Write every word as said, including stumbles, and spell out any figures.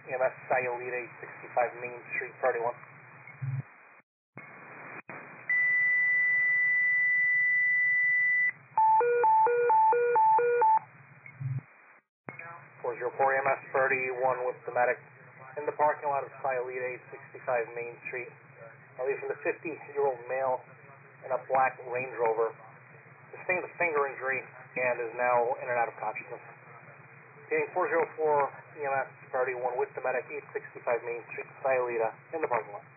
E M S Sayulita, eight sixty-five Main Street, priority one. four zero four E M S, priority one with the medic in the parking lot of Sayulita, eight sixty-five Main Street. I leave from the fifty-year-old male in a black Range Rover. Sustained a finger injury and is now in and out of consciousness. Getting four zero four E M S, priority one with the medic, eight sixty-five Main Street, Sayulita, in the parking lot.